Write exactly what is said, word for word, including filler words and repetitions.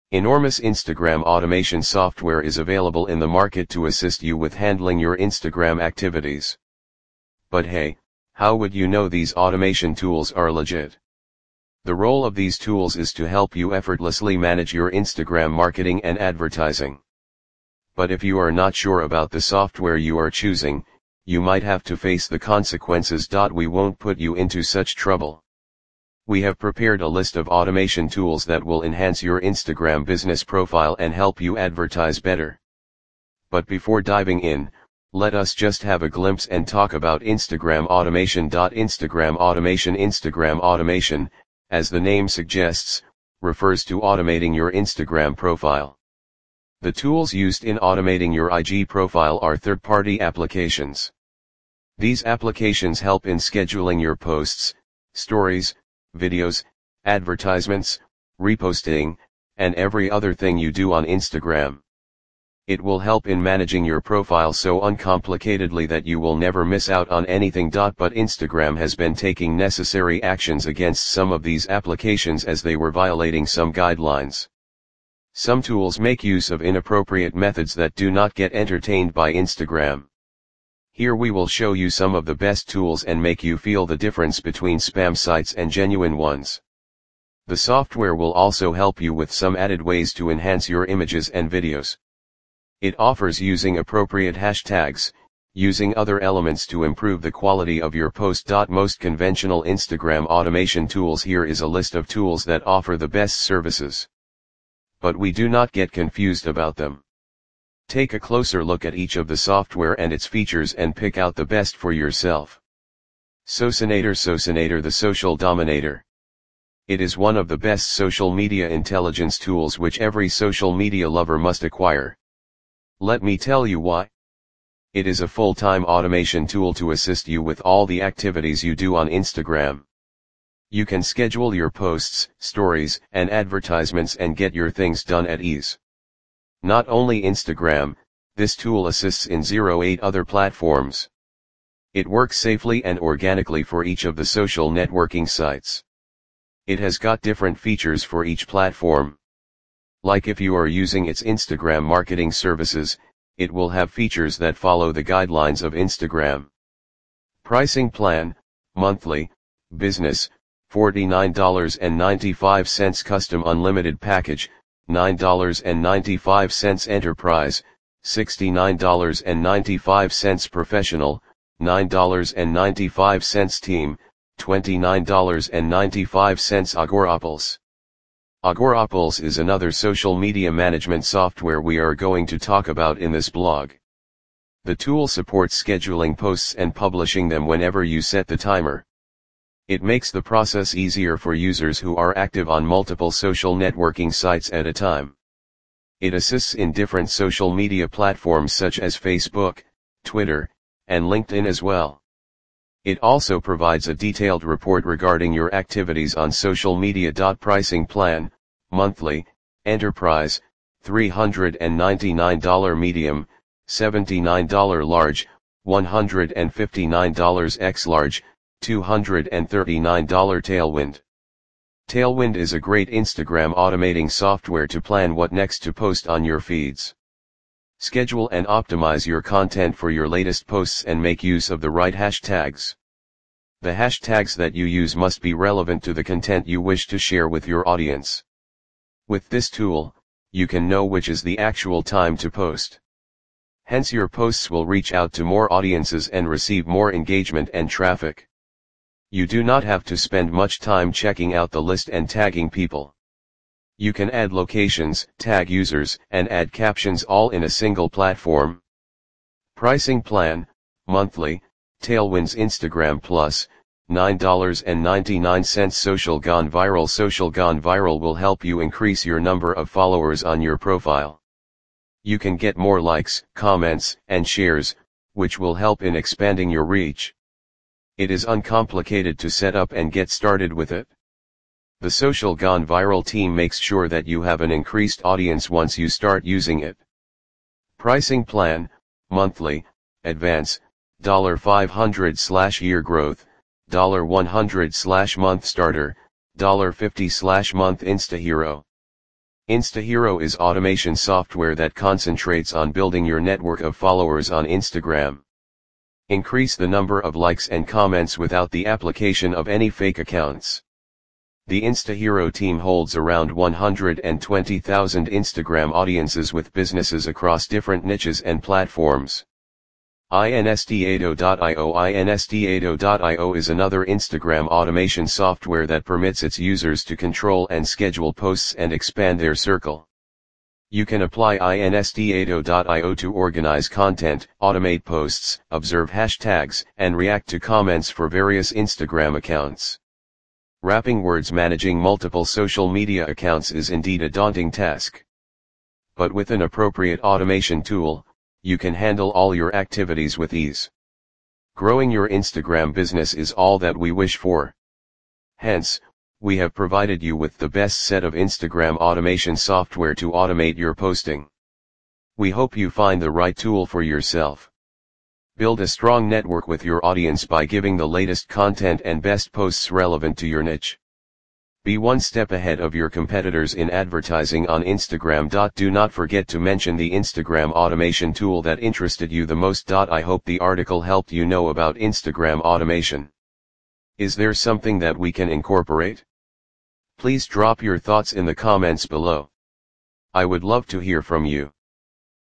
Enormous Instagram automation software is available in the market to assist you with handling your Instagram activities. But hey, how would you know these automation tools are legit? The role of these tools is to help you effortlessly manage your Instagram marketing and advertising. But if you are not sure about the software you are choosing, you might have to face the consequences. We won't put you into such trouble. We have prepared a list of automation tools that will enhance your Instagram business profile and help you advertise better. But before diving in, let us just have a glimpse and talk about Instagram automation. Instagram automation Instagram automation, as the name suggests, refers to automating your Instagram profile. The tools used in automating your I G profile are third-party applications. These applications help in scheduling your posts, stories, videos, advertisements, reposting, and every other thing you do on Instagram. It will help in managing your profile so uncomplicatedly that you will never miss out on anything. But Instagram has been taking necessary actions against some of these applications as they were violating some guidelines. Some tools make use of inappropriate methods that do not get entertained by Instagram. Here we will show you some of the best tools and make you feel the difference between spam sites and genuine ones. The software will also help you with some added ways to enhance your images and videos. It offers using appropriate hashtags, using other elements to improve the quality of your post. Most conventional Instagram automation tools. Here is a list of tools that offer the best services. But we do not get confused about them. Take a closer look at each of the software and its features and pick out the best for yourself. Socinator Socinator, the social dominator. It is one of the best social media intelligence tools which every social media lover must acquire. Let me tell you why. It is a full-time automation tool to assist you with all the activities you do on Instagram. You can schedule your posts, stories, and advertisements and get your things done at ease. Not only Instagram, this tool assists in zero eight other platforms. It works safely and organically for each of the social networking sites. It has got different features for each platform. Like if you are using its Instagram marketing services, it will have features that follow the guidelines of Instagram. Pricing plan, monthly, business, forty-nine ninety-five custom unlimited package, nine ninety-five enterprise, sixty-nine ninety-five professional, nine ninety-five team, twenty-nine ninety-five Agorapolis. Agorapolis is another social media management software we are going to talk about in this blog. The tool supports scheduling posts and publishing them whenever you set the timer. It makes the process easier for users who are active on multiple social networking sites at a time. It assists in different social media platforms such as Facebook, Twitter, and LinkedIn as well. It also provides a detailed report regarding your activities on social media. Pricing plan, monthly, enterprise, three hundred ninety-nine dollars medium, seventy-nine dollars large, one hundred fifty-nine dollars X large, two hundred thirty-nine dollars Tailwind. Tailwind is a great Instagram automating software to plan what next to post on your feeds. Schedule and optimize your content for your latest posts and make use of the right hashtags. The hashtags that you use must be relevant to the content you wish to share with your audience. With this tool, you can know which is the actual time to post. Hence your posts will reach out to more audiences and receive more engagement and traffic. You do not have to spend much time checking out the list and tagging people. You can add locations, tag users, and add captions all in a single platform. Pricing plan, monthly, Tailwind's Instagram Plus, nine ninety-nine Social Gone Viral. Social Gone Viral will help you increase your number of followers on your profile. You can get more likes, comments, and shares, which will help in expanding your reach. It is uncomplicated to set up and get started with it. The Social Gone Viral team makes sure that you have an increased audience once you start using it. Pricing plan, monthly, advance, five hundred dollars year growth, one hundred dollars month starter, fifty dollars month Insta Hero. InstaHero is automation software that concentrates on building your network of followers on Instagram. Increase the number of likes and comments without the application of any fake accounts. The InstaHero team holds around one hundred twenty thousand Instagram audiences with businesses across different niches and platforms. Instado dot i o Instado dot i o is another Instagram automation software that permits its users to control and schedule posts and expand their circle. You can apply Instado dot i o to organize content, automate posts, observe hashtags, and react to comments for various Instagram accounts. Wrapping words managing multiple social media accounts is indeed a daunting task. But with an appropriate automation tool, you can handle all your activities with ease. Growing your Instagram business is all that we wish for. Hence, we have provided you with the best set of Instagram automation software to automate your posting. We hope you find the right tool for yourself. Build a strong network with your audience by giving the latest content and best posts relevant to your niche. Be one step ahead of your competitors in advertising on Instagram. Do not forget to mention the Instagram automation tool that interested you the most. I hope the article helped you know about Instagram automation. Is there something that we can incorporate? Please drop your thoughts in the comments below. I would love to hear from you.